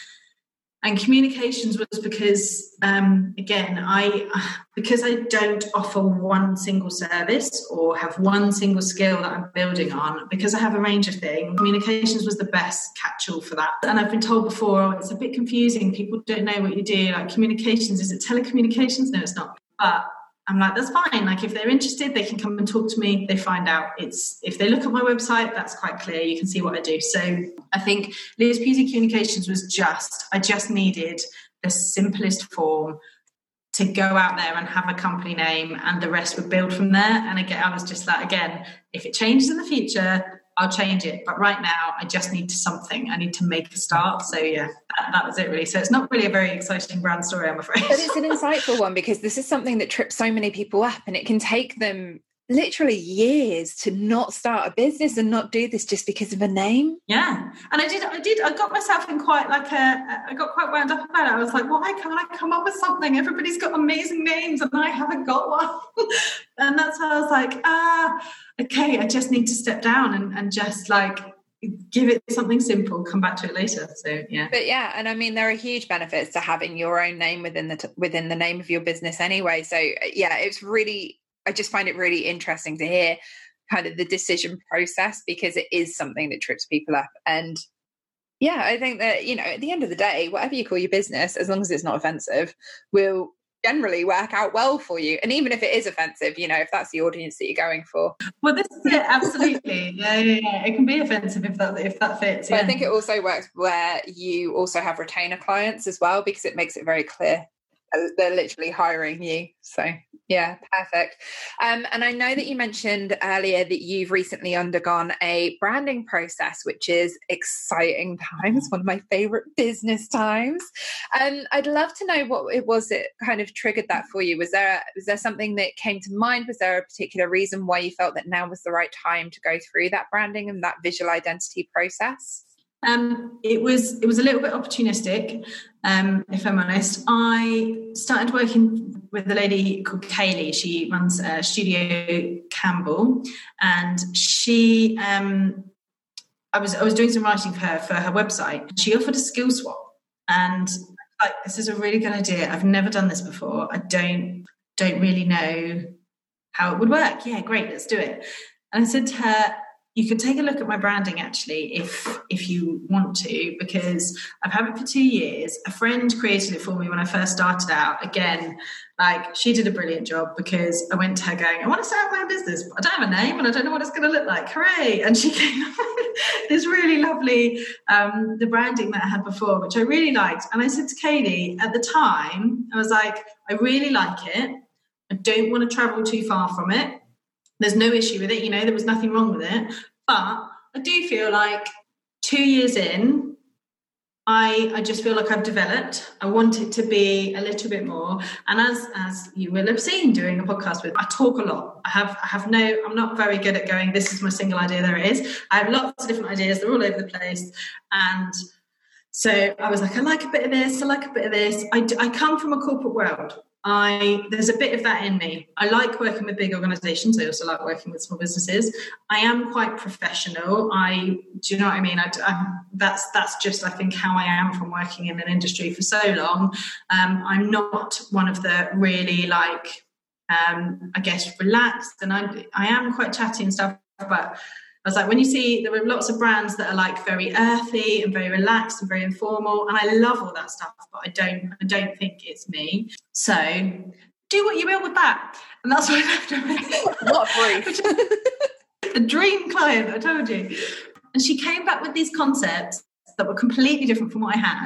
And communications was because, um, again, I because I don't offer one single service or have one single skill that I'm building on, because I have a range of things, communications was the best catch-all for that. And I've been told before, oh, it's a bit confusing. People don't know what you do. Like, communications, is it telecommunications? No, it's not. But I'm like, that's fine. Like, if they're interested, they can come and talk to me. They find out. It's if they look at my website, that's quite clear. You can see what I do. So I think Liz Pusey Communications was just, I just needed the simplest form to go out there and have a company name, and the rest would build from there. And again, I was just like, again, if it changes in the future, I'll change it. But right now, I just need something. I need to make a start. So yeah, that, that was it really. So it's not really a very exciting brand story, I'm afraid. But it's an insightful one, because this is something that trips so many people up, and it can take them literally years to not start a business and not do this just because of a name. Yeah. And I did, I did, I got myself in quite like a, I got quite wound up about it. I was like, why can't I come up with something? Everybody's got amazing names and I haven't got one. And that's how I was like, ah, okay, I just need to step down and, and just like give it something simple, come back to it later. So yeah. But yeah, and I mean, there are huge benefits to having your own name within the, t- within the name of your business anyway. So yeah, it's really, I just find it really interesting to hear kind of the decision process, because it is something that trips people up. And yeah, I think that, you know, at the end of the day, whatever you call your business, as long as it's not offensive, will generally work out well for you. And even if it is offensive, you know, if that's the audience that you're going for. Well, this is it, absolutely. yeah, yeah, yeah. It can be offensive if that if that fits. But yeah. I think it also works where you also have retainer clients as well, because it makes it very clear they're literally hiring you. So yeah, perfect. Um, and I know that you mentioned earlier that you've recently undergone a branding process, which is exciting times, one of my favorite business times. Um, I'd love to know what it was that kind of triggered that for you. Was there was there something that came to mind? Was there a particular reason why you felt that now was the right time to go through that branding and that visual identity process? Um, it was it was a little bit opportunistic, um, if I'm honest. I started working with a lady called Kaylee. She runs uh, Studio Campbell, and she um, I was I was doing some writing for her for her website. She offered a skill swap, and like, this is a really good idea. I've never done this before. I don't don't really know how it would work. Yeah, great, let's do it. And I said to her, you could take a look at my branding, actually, if if you want to, because I've had it for two years. A friend created it for me when I first started out. Again, like, she did a brilliant job, because I went to her going, I want to start my own business, but I don't have a name and I don't know what it's going to look like. Hooray! And she came up with this really lovely, um, the branding that I had before, which I really liked. And I said to Katie, at the time, I was like, I really like it. I don't want to travel too far from it. There's no issue with it, you know, there was nothing wrong with it. But I do feel like two years in, I I just feel like I've developed. I want it to be a little bit more. And as as you will have seen doing a podcast with, I talk a lot. I have I have no, I'm not very good at going, this is my single idea, there it is. I have lots of different ideas, they're all over the place. And so I was like, I like a bit of this, I like a bit of this. I, I come from a corporate world. I there's a bit of that in me. I like working with big organisations. I also like working with small businesses. I am quite professional. I do you know what I mean? I, I, that's that's just I think how I am from working in an industry for so long. Um, I'm not one of the really like um, I guess relaxed, and I I am quite chatty and stuff. But I was like, when you see, there are lots of brands that are like very earthy and very relaxed and very informal, and I love all that stuff, but I don't, I don't think it's me. So do what you will with that, and that's what I left her with. What a brief! A dream client, I told you. And she came back with these concepts that were completely different from what I had,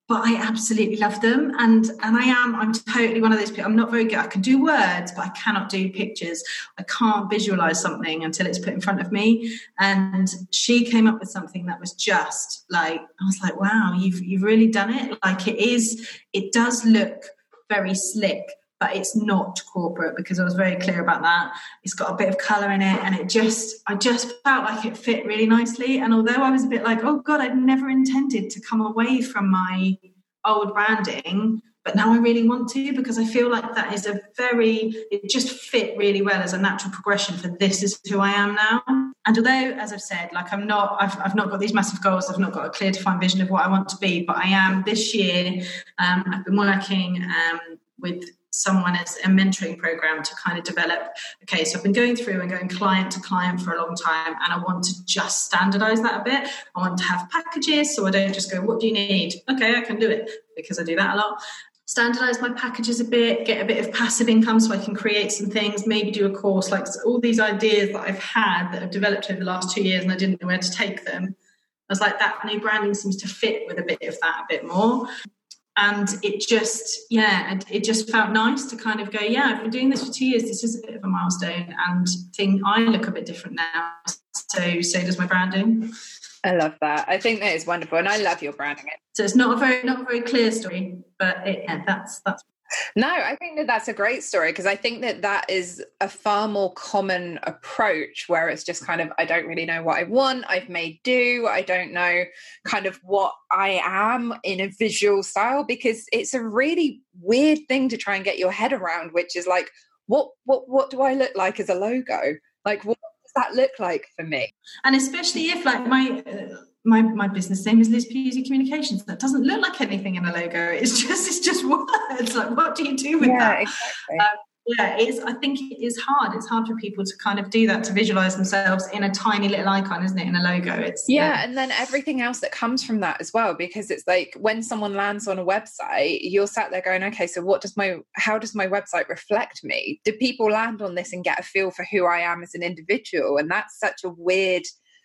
but I absolutely love them. And and I am, I'm totally one of those people. I'm not very good. I can do words, but I cannot do pictures. I can't visualize something until it's put in front of me. And she came up with something that was just like, I was like, wow, you've you've really done it. Like it is, it does look very slick, but it's not corporate, because I was very clear about that. It's got a bit of colour in it, and it just, I just felt like it fit really nicely. And although I was a bit like, oh God, I'd never intended to come away from my old branding, but now I really want to, because I feel like that is a very, it just fit really well as a natural progression for this is who I am now. And although, as I've said, like I'm not, I've, I've not got these massive goals, I've not got a clear defined vision of what I want to be, but I am this year, um, I've been working um, with someone as a mentoring program to kind of develop, okay, so I've been going through and going client to client for a long time, and I want to just standardize that a bit. I want to have packages, so I don't just go, what do you need? Okay, I can do it, because I do that a lot. Standardize my packages a bit, get a bit of passive income so I can create some things, maybe do a course, like all these ideas that I've had that have developed over the last two years and I didn't know where to take them. I was like, that new branding seems to fit with a bit of that a bit more. And it just, yeah, it, it just felt nice to kind of go, yeah, I've been doing this for two years. This is a bit of a milestone, and thing I look a bit different now. So, so does my branding. I love that. I think that is wonderful, and I love your branding. So it's not a very, not a very clear story, but it, yeah, that's that's. No, I think that that's a great story, because I think that that is a far more common approach, where it's just kind of, I don't really know what I want. I've made do. I don't know kind of what I am in a visual style, because it's a really weird thing to try and get your head around, which is like, what, what, what do I look like as a logo? Like, what does that look like for me? And especially if like my, uh, My my business name is Liz Pusey Communications. That doesn't look like anything in a logo. It's just it's just words. Like, what do you do with yeah, that? Exactly. Um, yeah, it's. I think it is hard. It's hard for people to kind of do that, to visualize themselves in a tiny little icon, isn't it? In a logo. It's yeah, uh, and then everything else that comes from that as well, because it's like when someone lands on a website, you're sat there going, okay, so what does my how does my website reflect me? Do people land on this and get a feel for who I am as an individual? And that's such a weird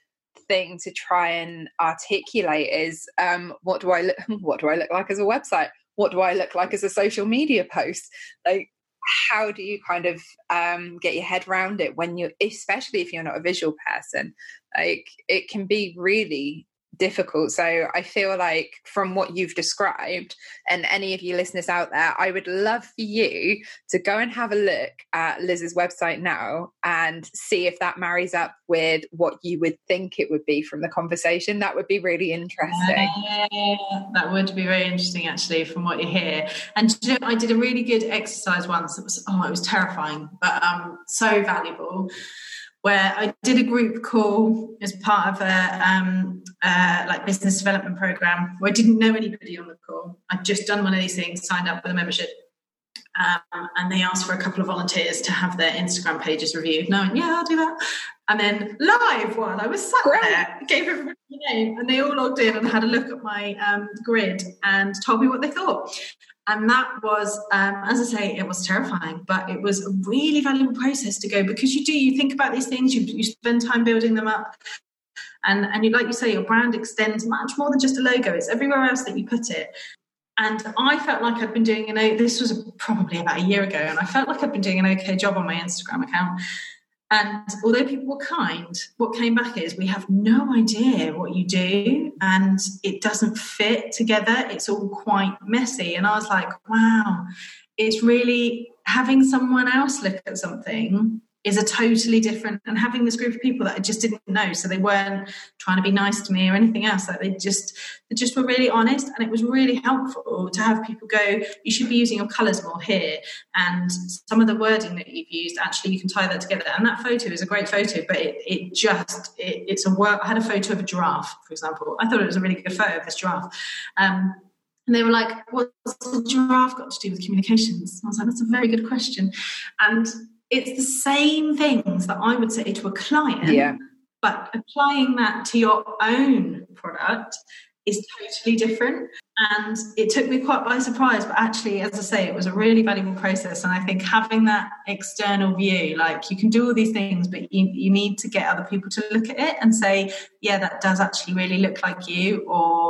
thing to try and articulate, is um what do I look what do I look like as a website? What do I look like as a social media post? Like, how do you kind of um get your head around it when you, especially if you're not a visual person? Like, it can be really difficult. So I feel like from what you've described, and any of you listeners out there, I would love for you to go and have a look at Liz's website now and see if that marries up with what you would think it would be from the conversation. That would be really interesting. Yeah, that would be very interesting, actually, from what you hear. And you know, I did a really good exercise once. It was oh, it was terrifying, but um, so valuable. Where I did a group call as part of a um, uh, like business development program, where I didn't know anybody on the call. I'd just done one of these things, signed up with a membership, um, and they asked for a couple of volunteers to have their Instagram pages reviewed. And I went, yeah, I'll do that. And then live while I was sat Great. there, gave everybody a name, and they all logged in and had a look at my um, grid and told me what they thought. And that was, um, as I say, it was terrifying, but it was a really valuable process to go, because you do, you think about these things, you, you spend time building them up. And, and you, like you say, your brand extends much more than just a logo. It's everywhere else that you put it. And I felt like I'd been doing an, this was probably about a year ago, and I felt like I'd been doing an okay job on my Instagram account. And although people were kind, what came back is, we have no idea what you do, and it doesn't fit together. It's all quite messy. And I was like, wow, it's really, having someone else look at something is a totally different, and having this group of people that I just didn't know, so they weren't trying to be nice to me or anything else, like they just they just were really honest. And it was really helpful to have people go, you should be using your colours more here, and some of the wording that you've used, actually you can tie that together. And that photo is a great photo, but it, it just it, it's a work. I had a photo of a giraffe, for example. I thought it was a really good photo of this giraffe, um and they were like, what's the giraffe got to do with communications? And I was like, that's a very good question. And it's the same things that I would say to a client, yeah. but applying that to your own product is totally different. And it took me quite by surprise, but actually, as I say, it was a really valuable process. And I think having that external view, like, you can do all these things, but you, you need to get other people to look at it and say, yeah, that does actually really look like you, or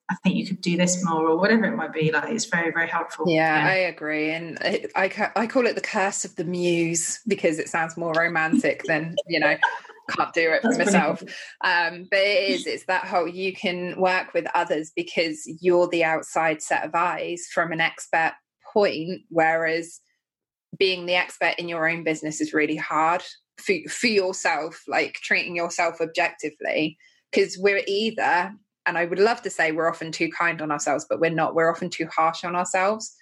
I think you could do this more, or whatever it might be. Like, it's very, very helpful. Yeah, yeah. I agree. And it, I, I call it the curse of the muse, because it sounds more romantic than, you know, can't do it for myself. Um, but it is, it's that whole, you can work with others because you're the outside set of eyes from an expert point, whereas being the expert in your own business is really hard for, for yourself, like treating yourself objectively, because we're either, and I would love to say we're often too kind on ourselves, but we're not. We're often too harsh on ourselves,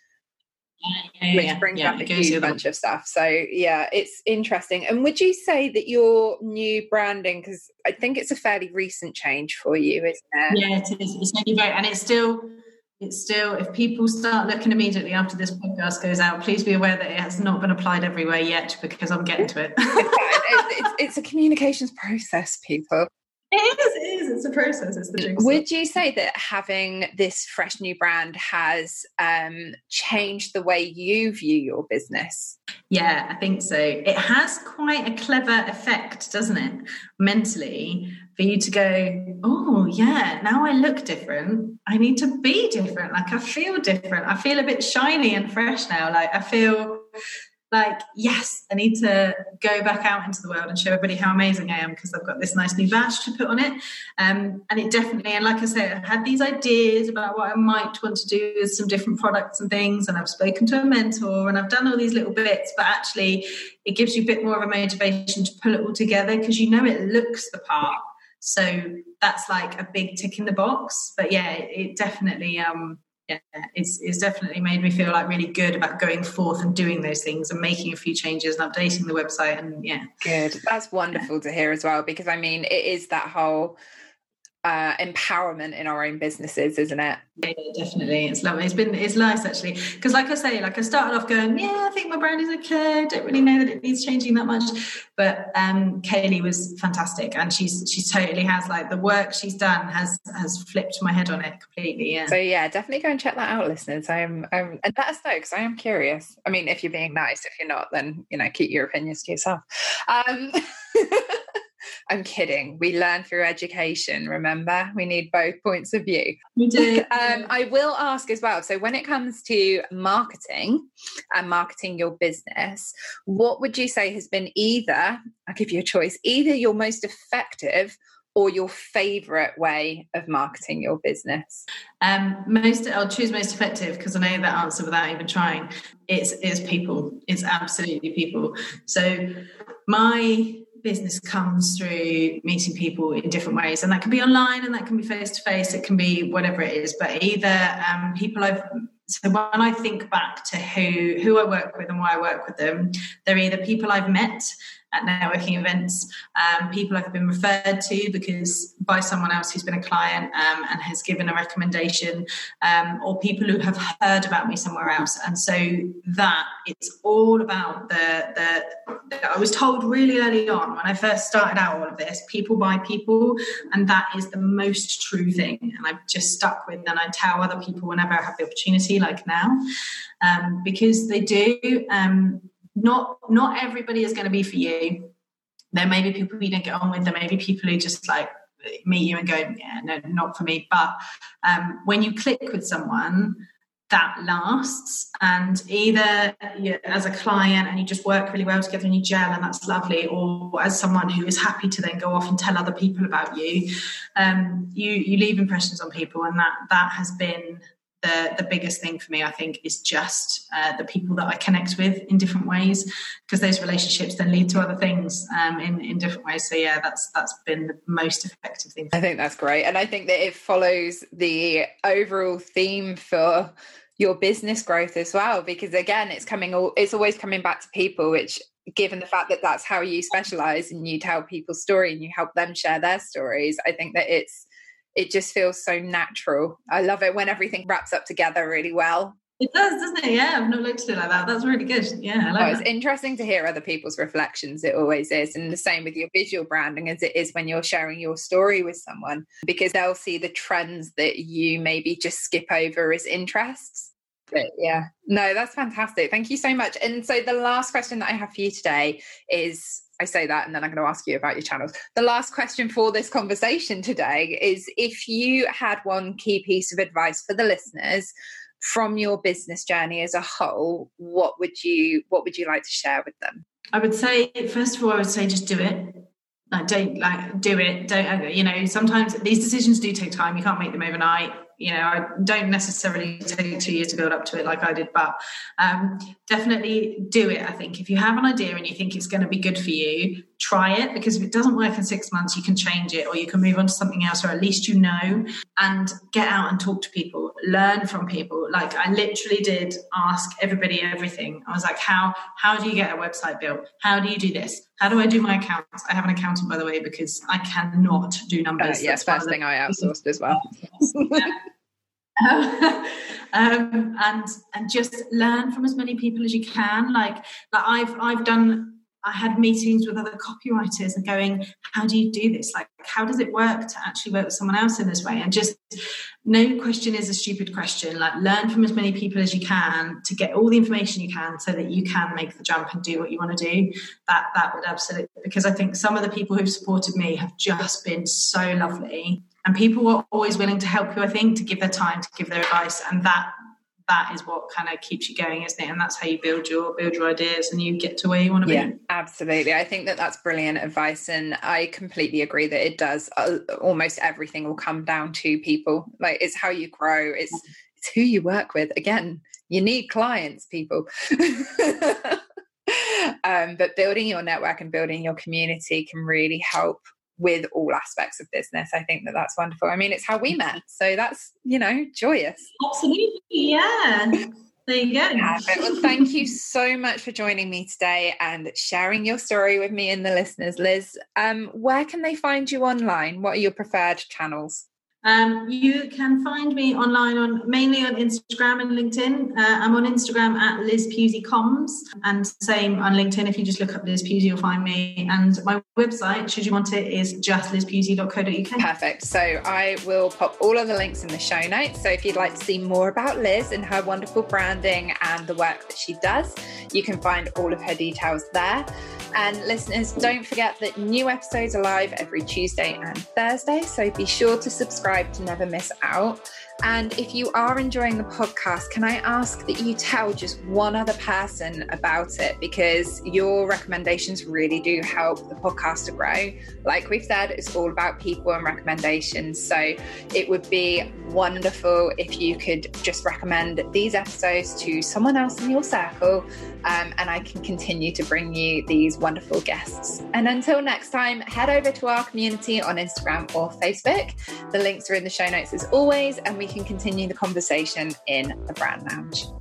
yeah, which yeah, brings yeah, up a huge bunch of stuff. So yeah, it's interesting. And would you say that your new branding, because I think it's a fairly recent change for you, isn't it? Yeah, it is. It's only very, and it's still, it's still, if people start looking immediately after this podcast goes out, please be aware that it has not been applied everywhere yet, because I'm getting to it. it's, it's, it's a communications process, people. It is, it is. It's a process. It's the jigsaw. Would you say that having this fresh new brand has um, changed the way you view your business? Yeah, I think so. It has quite a clever effect, doesn't it? Mentally, for you to go, oh yeah, now I look different. I need to be different. Like, I feel different. I feel a bit shiny and fresh now. Like, I feel like, yes, I need to go back out into the world and show everybody how amazing I am, because I've got this nice new badge to put on it. Um, and it definitely, and like I said, I've had these ideas about what I might want to do with some different products and things, and I've spoken to a mentor, and I've done all these little bits, but actually it gives you a bit more of a motivation to pull it all together, because you know it looks the part. So that's like a big tick in the box. But yeah, it, it definitely... Um, Yeah, it's, it's definitely made me feel like really good about going forth and doing those things and making a few changes and updating the website. And yeah, good. That's wonderful yeah. to hear as well, because I mean, it is that whole uh, empowerment in our own businesses, isn't it? Yeah, definitely. It's lovely. It's been, it's nice actually, because like I say, like I started off going, yeah, I think my brand is okay. I don't really know that it needs changing that much. But um, Kaylee was fantastic, and she's she's totally has, like, the work she's done has has flipped my head on it completely. Yeah. So yeah, definitely go and check that out, listeners. I'm, I'm and let us know, because I am curious. I mean, if you're being nice, if you're not, then you know, keep your opinions to yourself. Um, I'm kidding. We learn through education, remember? We need both points of view. We do. um, I will ask as well, so when it comes to marketing and marketing your business, what would you say has been either, I'll give you a choice, either your most effective or your favourite way of marketing your business? Um, most, I'll choose most effective, because I know that answer without even trying. It's, it's people. It's absolutely people. So my business comes through meeting people in different ways, and that can be online, and that can be face to face, it can be whatever it is, but either um, people I've so when I think back to who who I work with and why I work with them, they're either people I've met at networking events, um, people I've been referred to because by someone else who's been a client um, and has given a recommendation, um, or people who have heard about me somewhere else. And so that it's all about the, the, I was told really early on when I first started out all of this, people buy people, and that is the most true thing. And I've just stuck with, and I tell other people whenever I have the opportunity, like now, um, because they do, um, Not not everybody is going to be for you. There may be people you don't get on with. There may be people who just like meet you and go, yeah, no, not for me. But um, when you click with someone, that lasts. And either you, as a client, and you just work really well together and you gel, and that's lovely, or as someone who is happy to then go off and tell other people about you, um, you you leave impressions on people, and that that has been the the biggest thing for me, I think, is just uh, the people that I connect with in different ways, because those relationships then lead to other things um, in, in different ways. So yeah, that's that's been the most effective thing. I think that's great. And I think that it follows the overall theme for your business growth as well, because again, it's coming all, it's always coming back to people, which, given the fact that that's how you specialize and you tell people's story and you help them share their stories, I think that it's it just feels so natural. I love it when everything wraps up together really well. It does, doesn't it? Yeah, I've not looked at it like that. That's really good. Yeah, I like oh, that. It's interesting to hear other people's reflections. It always is. And the same with your visual branding as it is when you're sharing your story with someone, because they'll see the trends that you maybe just skip over as interests. But yeah, no, that's fantastic. Thank you so much. And so the last question that I have for you today is, I say that and then I'm going to ask you about your channels. The last question for this conversation today is, if you had one key piece of advice for the listeners from your business journey as a whole, what would you what would you like to share with them? I would say, first of all, I would say just do it. Like, don't like do it. Don't, you know, sometimes these decisions do take time. You can't make them overnight. You know, I don't necessarily take two years to build up to it like I did, but um, definitely do it. I think if you have an idea and you think it's going to be good for you, try it, because if it doesn't work in six months, you can change it or you can move on to something else, or at least you know, and get out and talk to people, learn from people. Like, I literally did ask everybody everything. I was like, how, how do you get a website built? How do you do this? How do I do my accounts? I have an accountant, by the way, because I cannot do numbers. Uh, yes, first thing I outsourced as well. um, and and just learn from as many people as you can. Like, like I've I've done. I had meetings with other copywriters and going, how do you do this? Like, how does it work to actually work with someone else in this way? And just, no question is a stupid question. Like, learn from as many people as you can to get all the information you can so that you can make the jump and do what you want to do. That that would absolutely, because I think some of the people who've supported me have just been so lovely. And people were always willing to help you, I think, to give their time, to give their advice. And that that is what kind of keeps you going, isn't it? And that's how you build your build your ideas and you get to where you want to yeah, be. Absolutely. I think that that's brilliant advice. And I completely agree that it does. Uh, almost everything will come down to people. Like, it's how you grow. It's, it's who you work with. Again, you need clients, people. um, but building your network and building your community can really help with all aspects of business. I think that that's wonderful. I mean, it's how we met. So that's, you know, joyous. Absolutely. Yeah. There you go. Yeah, well, thank you so much for joining me today and sharing your story with me and the listeners. Liz, um, where can they find you online? What are your preferred channels? Um, you can find me online on mainly on Instagram and LinkedIn. Uh, I'm on Instagram at Liz Pusey Comms, and same on LinkedIn. If you just look up Liz Pusey, you'll find me. And my website, should you want it, is just liz pusey dot co dot uk. Perfect. So I will pop all of the links in the show notes. So if you'd like to see more about Liz and her wonderful branding and the work that she does, you can find all of her details there. And listeners, don't forget that new episodes are live every Tuesday and Thursday, so be sure to subscribe to never miss out. And if you are enjoying the podcast, can I ask that you tell just one other person about it, because your recommendations really do help the podcast to grow. Like we've said, it's all about people and recommendations. So it would be wonderful if you could just recommend these episodes to someone else in your circle, um, and I can continue to bring you these wonderful guests. And until next time, head over to our community on Instagram or Facebook. The links are in the show notes as always, and we can continue the conversation in the Brand Lounge.